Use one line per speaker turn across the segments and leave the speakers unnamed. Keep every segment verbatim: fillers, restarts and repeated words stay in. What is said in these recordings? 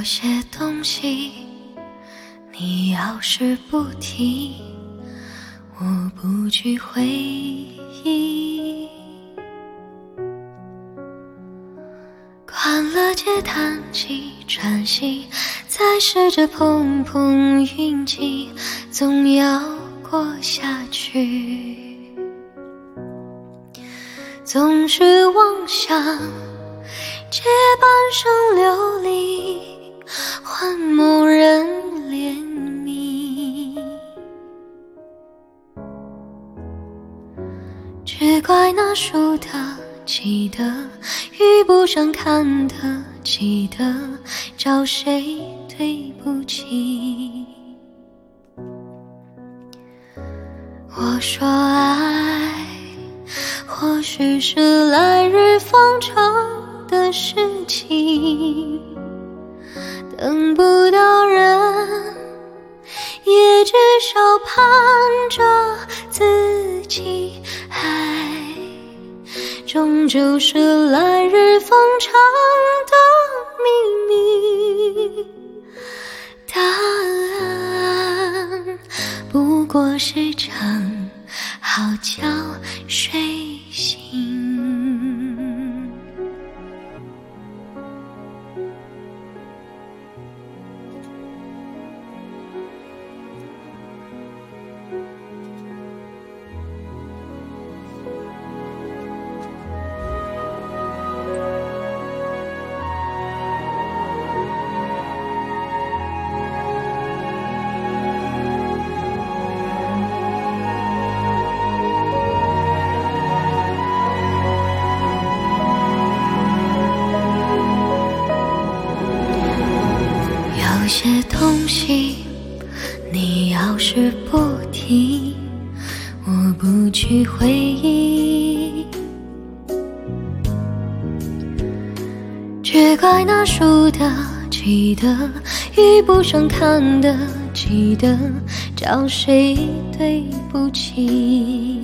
些东西你要是不提，我不去回忆。关了街叹气喘息，再试着碰碰运气，总要过下去。总是妄想借半生流离，换某人怜悯。只怪那输得起的遇不上看得起的，找谁对不起？我说爱或许是来日方长的事情，等不到人也至少盼着自己爱，终究是来日方长的秘密。答案不过是场好觉睡醒。有些东西你要是不提，我不去回忆。只怪那输得起的遇不上看得起的，找谁对不起？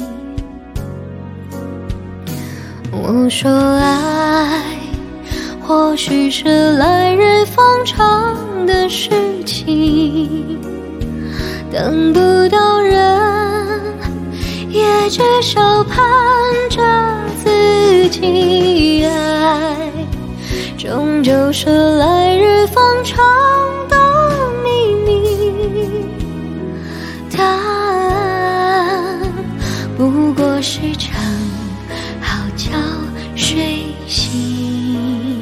我说爱或许是来日方长的事情，等不到人也至少盼着自己爱，终究是来日方长的秘密。答案不过是场好觉睡醒。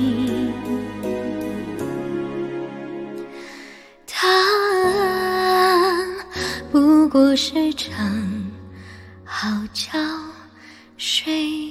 答案不过是场好觉睡